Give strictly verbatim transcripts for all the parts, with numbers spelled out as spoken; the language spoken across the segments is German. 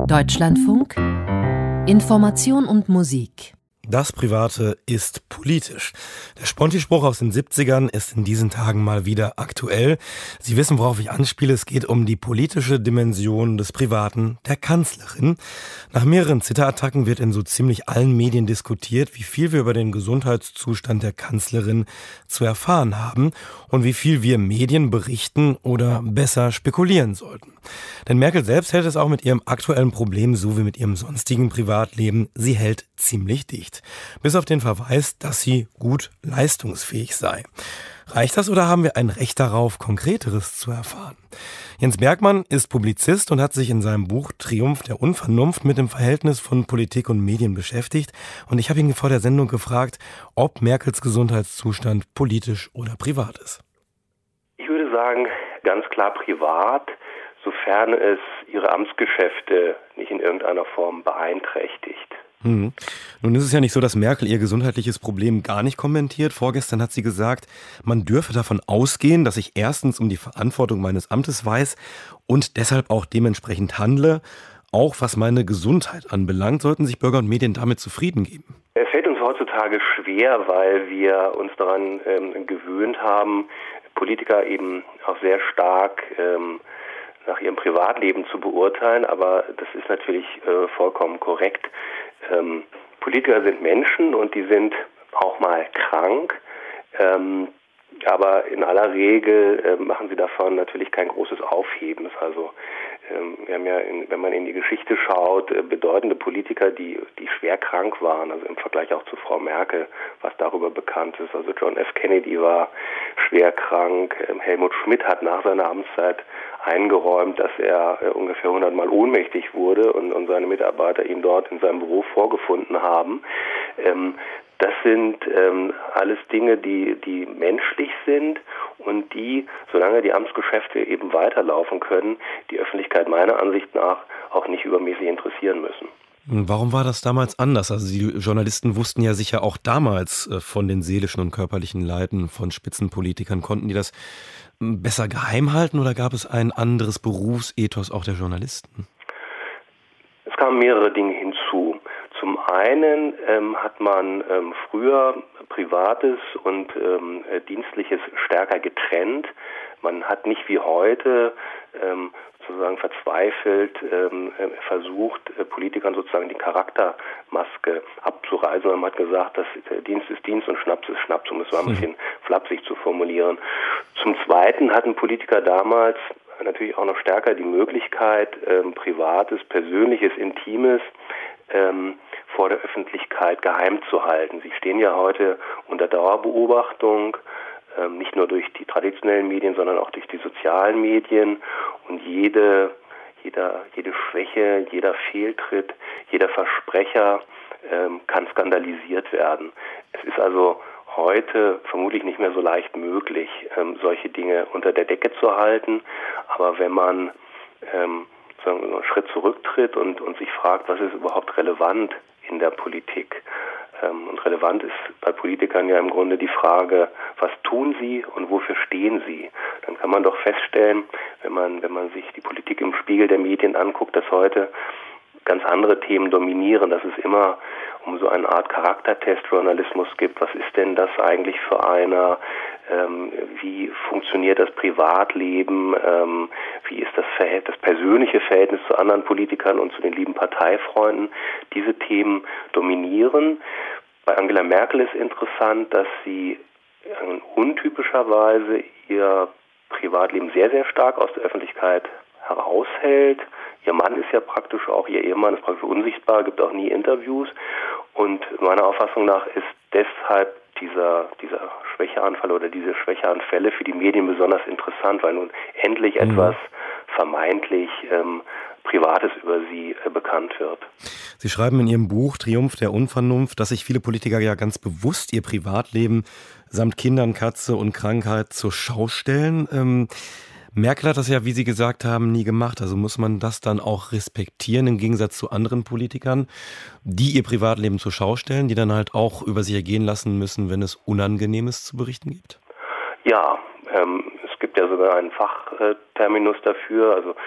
Deutschlandfunk Information und Musik. Das Private ist politisch. Der Sponti-Spruch aus den siebzigern ist in diesen Tagen mal wieder aktuell. Sie wissen, worauf ich anspiele. Es geht um die politische Dimension des Privaten der Kanzlerin. Nach mehreren Zitterattacken wird in so ziemlich allen Medien diskutiert, wie viel wir über den Gesundheitszustand der Kanzlerin zu erfahren haben und wie viel wir Medien berichten oder besser spekulieren sollten. Denn Merkel selbst hält es auch mit ihrem aktuellen Problem so wie mit ihrem sonstigen Privatleben. Sie hält ziemlich dicht. Bis auf den Verweis, dass sie gut leistungsfähig sei. Reicht das oder haben wir ein Recht darauf, Konkreteres zu erfahren? Jens Bergmann ist Publizist und hat sich in seinem Buch Triumph der Unvernunft mit dem Verhältnis von Politik und Medien beschäftigt. Und ich habe ihn vor der Sendung gefragt, ob Merkels Gesundheitszustand politisch oder privat ist. Ich würde sagen, ganz klar privat, sofern es ihre Amtsgeschäfte nicht in irgendeiner Form beeinträchtigt. Hm. Nun ist es ja nicht so, dass Merkel ihr gesundheitliches Problem gar nicht kommentiert. Vorgestern hat sie gesagt, man dürfe davon ausgehen, dass ich erstens um die Verantwortung meines Amtes weiß und deshalb auch dementsprechend handle. Auch was meine Gesundheit anbelangt, sollten sich Bürger und Medien damit zufrieden geben. Es fällt uns heutzutage schwer, weil wir uns daran ähm, gewöhnt haben, Politiker eben auch sehr stark ähm, nach ihrem Privatleben zu beurteilen. Aber das ist natürlich äh, vollkommen korrekt. Ähm, Politiker sind Menschen und die sind auch mal krank, ähm, aber in aller Regel äh, machen sie davon natürlich kein großes Aufhebens. Also ähm, wir haben ja, in, wenn man in die Geschichte schaut, äh, bedeutende Politiker, die die schwer krank waren, also im Vergleich auch zu Frau Merkel, was darüber bekannt ist. Also John F. Kennedy war schwer krank, ähm, Helmut Schmidt hat nach seiner Amtszeit eingeräumt, dass er äh, ungefähr hundert Mal ohnmächtig wurde und, und seine Mitarbeiter ihn dort in seinem Büro vorgefunden haben. Ähm, das sind ähm, alles Dinge, die, die menschlich sind und die, solange die Amtsgeschäfte eben weiterlaufen können, die Öffentlichkeit meiner Ansicht nach auch nicht übermäßig interessieren müssen. Warum war das damals anders? Also die Journalisten wussten ja sicher auch damals von den seelischen und körperlichen Leiden von Spitzenpolitikern. Konnten die das besser geheim halten oder gab es ein anderes Berufsethos auch der Journalisten? Es kamen mehrere Dinge hinzu. Zum einen ähm, hat man ähm, früher Privates und ähm, Dienstliches stärker getrennt. Man hat nicht wie heute ähm, sozusagen verzweifelt ähm, versucht, äh, Politikern sozusagen die Charaktermaske abzureißen. Man hat gesagt, dass äh, Dienst ist Dienst und Schnaps ist Schnaps, um es so ein bisschen flapsig zu formulieren. Zum Zweiten hatten Politiker damals natürlich auch noch stärker die Möglichkeit, ähm, Privates, Persönliches, Intimes ähm, vor der Öffentlichkeit geheim zu halten. Sie stehen ja heute unter Dauerbeobachtung, ähm, nicht nur durch die traditionellen Medien, sondern auch durch die sozialen Medien. Und jede, jeder, jede Schwäche, jeder Fehltritt, jeder Versprecher ähm, kann skandalisiert werden. Es ist also heute vermutlich nicht mehr so leicht möglich, ähm, solche Dinge unter der Decke zu halten. Aber wenn man ähm, sagen wir, einen Schritt zurücktritt und, und sich fragt, was ist überhaupt relevant in der Politik? Ähm, und relevant ist bei Politikern ja im Grunde die Frage, was tun sie und wofür stehen sie? Dann kann man doch feststellen, wenn man, wenn man sich die Politik im Spiegel der Medien anguckt, dass heute ganz andere Themen dominieren, dass es immer um so eine Art Charaktertest-Journalismus gibt. Was ist denn das eigentlich für einer? Ähm, wie funktioniert das Privatleben? Ähm, wie ist das Verhältnis, das persönliche Verhältnis zu anderen Politikern und zu den lieben Parteifreunden? Diese Themen dominieren. Bei Angela Merkel ist interessant, dass sie äh, untypischerweise ihr Privatleben sehr, sehr stark aus der Öffentlichkeit heraushält. Ihr Mann ist ja praktisch auch, ihr Ehemann ist praktisch unsichtbar, gibt auch nie Interviews. Und meiner Auffassung nach ist deshalb dieser, dieser Schwächeanfall oder diese Schwächeanfälle für die Medien besonders interessant, weil nun endlich mhm. etwas vermeintlich ähm, Privates über sie äh, bekannt wird. Sie schreiben in Ihrem Buch Triumph der Unvernunft, dass sich viele Politiker ja ganz bewusst ihr Privatleben samt Kindern, Katze und Krankheit zur Schau stellen. Ähm, Merkel hat das ja, wie Sie gesagt haben, nie gemacht. Also muss man das dann auch respektieren, im Gegensatz zu anderen Politikern, die ihr Privatleben zur Schau stellen, die dann halt auch über sich ergehen lassen müssen, wenn es Unangenehmes zu berichten gibt? Ja, ähm, es gibt ja sogar einen Fachterminus dafür. Also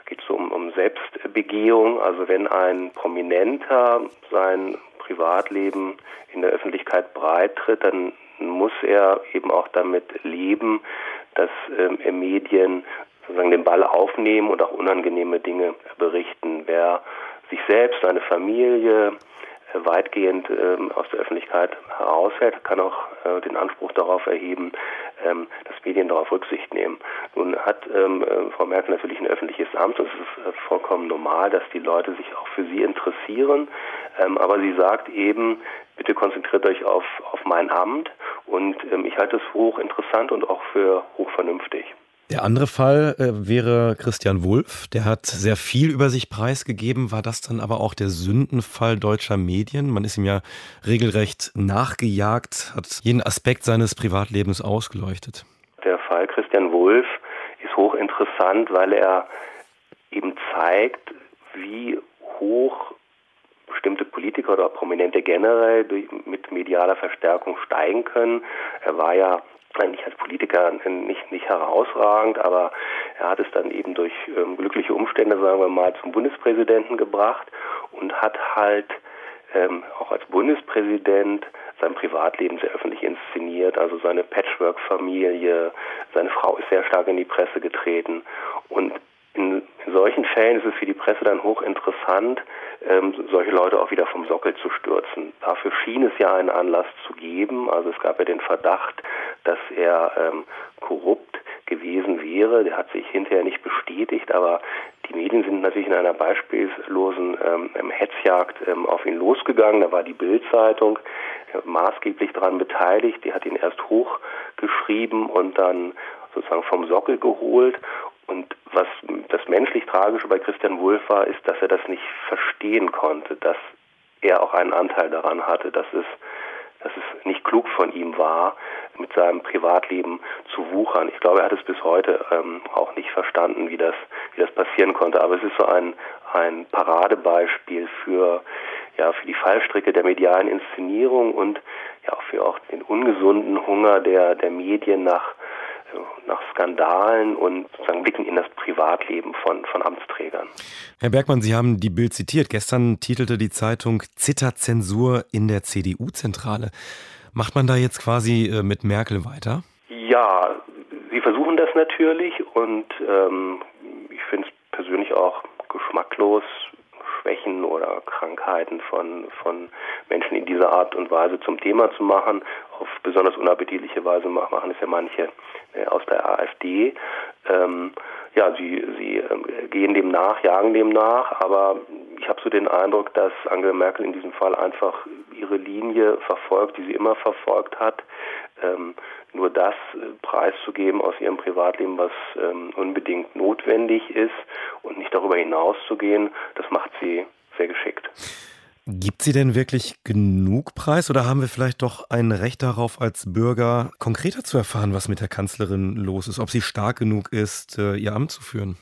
geht so um, um Selbstbegehung. Also wenn ein Prominenter sein Privatleben in der Öffentlichkeit breittritt, dann muss er eben auch damit leben, dass ähm, Medien sozusagen den Ball aufnehmen und auch unangenehme Dinge berichten. Wer sich selbst, seine Familie äh, weitgehend ähm, aus der Öffentlichkeit heraushält, kann auch äh, den Anspruch darauf erheben, ähm, dass Medien darauf Rücksicht nehmen. Nun hat ähm, äh, Frau Merkel natürlich ein öffentliches Amt und es ist äh, vollkommen normal, dass die Leute sich auch für sie interessieren. Ähm, aber sie sagt eben, bitte konzentriert euch auf, auf mein Amt und ähm, ich halte es für hochinteressant und auch für hochvernünftig. Der andere Fall äh, wäre Christian Wulff. Der hat sehr viel über sich preisgegeben. War das dann aber auch der Sündenfall deutscher Medien? Man ist ihm ja regelrecht nachgejagt, hat jeden Aspekt seines Privatlebens ausgeleuchtet. Der Fall Christian Wulff ist hochinteressant, weil er eben zeigt, wie hoch bestimmte Politiker oder Prominente generell durch, mit medialer Verstärkung steigen können. Er war ja eigentlich als Politiker nicht, nicht herausragend, aber er hat es dann eben durch ähm, glückliche Umstände, sagen wir mal, zum Bundespräsidenten gebracht und hat halt ähm, auch als Bundespräsident sein Privatleben sehr öffentlich inszeniert, also seine Patchwork-Familie, seine Frau ist sehr stark in die Presse getreten und in, in solchen Fällen ist es für die Presse dann hochinteressant, ähm, solche Leute auch wieder vom Sockel zu stürzen. Dafür schien es ja einen Anlass zu geben. Also es gab ja den Verdacht, dass er ähm, korrupt gewesen wäre. Der hat sich hinterher nicht bestätigt, aber die Medien sind natürlich in einer beispiellosen ähm, Hetzjagd ähm, auf ihn losgegangen. Da war die Bild-Zeitung äh, maßgeblich daran beteiligt. Die hat ihn erst hochgeschrieben und dann sozusagen vom Sockel geholt. Und was das menschlich Tragische bei Christian Wulff war, ist, dass er das nicht verstehen konnte, dass er auch einen Anteil daran hatte, dass es, dass es nicht klug von ihm war, mit seinem Privatleben zu wuchern. Ich glaube, er hat es bis heute ähm, auch nicht verstanden, wie das, wie das passieren konnte. Aber es ist so ein, ein Paradebeispiel für, ja, für die Fallstricke der medialen Inszenierung und ja auch für auch den ungesunden Hunger der, der Medien nach nach Skandalen und sozusagen Blicken in das Privatleben von, von Amtsträgern. Herr Bergmann, Sie haben die Bild zitiert. Gestern titelte die Zeitung Zittert Zensur in der C D U-Zentrale. Macht man da jetzt quasi äh, mit Merkel weiter? Ja, sie versuchen das natürlich und ähm, ich finde es persönlich auch geschmacklos, Schwächen oder Krankheiten von, von Menschen in dieser Art und Weise zum Thema zu machen. Auf besonders unappetitliche Weise machen es ja manche äh, aus der AfD. Ähm, ja, sie, sie äh, gehen dem nach, jagen dem nach, aber ich habe so den Eindruck, dass Angela Merkel in diesem Fall einfach ihre Linie verfolgt, die sie immer verfolgt hat, ähm, nur das äh, preiszugeben aus ihrem Privatleben, was ähm, unbedingt notwendig ist und nicht darüber hinauszugehen, das macht sie sehr geschickt. Gibt sie denn wirklich genug Preis oder haben wir vielleicht doch ein Recht darauf, als Bürger konkreter zu erfahren, was mit der Kanzlerin los ist, ob sie stark genug ist, äh, ihr Amt zu führen?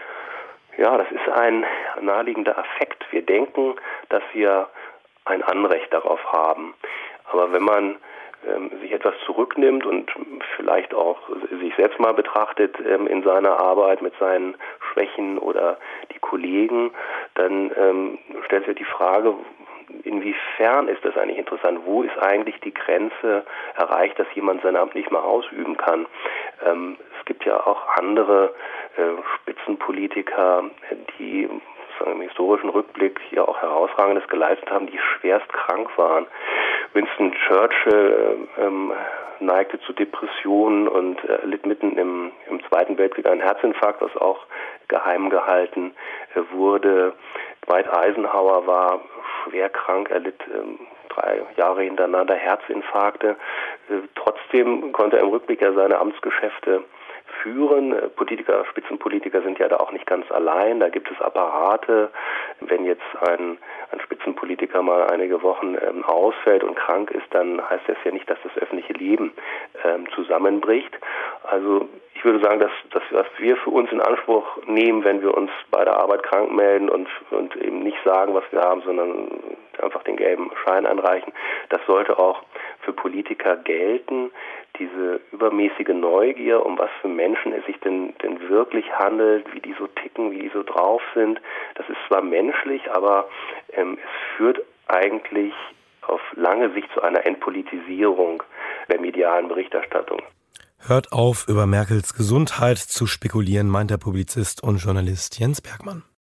Ja, das ist ein naheliegender Affekt. Wir denken, dass wir ein Anrecht darauf haben. Aber wenn man ähm, sich etwas zurücknimmt und vielleicht auch sich selbst mal betrachtet ähm, in seiner Arbeit mit seinen Schwächen oder die Kollegen, dann ähm, stellt sich die Frage, inwiefern ist das eigentlich interessant? Wo ist eigentlich die Grenze erreicht, dass jemand sein Amt nicht mehr ausüben kann? Ähm, es gibt ja auch andere äh, Spitzenpolitiker, die im historischen Rückblick ja auch Herausragendes geleistet haben, die schwerst krank waren. Winston Churchill ähm, neigte zu Depressionen und äh, litt mitten im, im Zweiten Weltkrieg einen Herzinfarkt, was auch geheim gehalten äh, wurde. Dwight Eisenhower war schwer krank, er litt ähm, drei Jahre hintereinander Herzinfarkte. Äh, trotzdem konnte er im Rückblick ja seine Amtsgeschäfte führen. Politiker, Spitzenpolitiker sind ja da auch nicht ganz allein. Da gibt es Apparate. Wenn jetzt ein, ein Spitzenpolitiker mal einige Wochen ähm, ausfällt und krank ist, dann heißt das ja nicht, dass das öffentliche Leben ähm, zusammenbricht. Also ich würde sagen, dass das, was wir für uns in Anspruch nehmen, wenn wir uns bei der Arbeit krank melden und, und eben nicht sagen, was wir haben, sondern einfach den gelben Schein einreichen, das sollte auch für Politiker gelten, diese übermäßige Neugier, um was für Menschen es sich denn, denn wirklich handelt, wie die so ticken, wie die so drauf sind. Das ist zwar menschlich, aber ähm, es führt eigentlich auf lange Sicht zu einer Entpolitisierung der medialen Berichterstattung. Hört auf, über Merkels Gesundheit zu spekulieren, meint der Publizist und Journalist Jens Bergmann.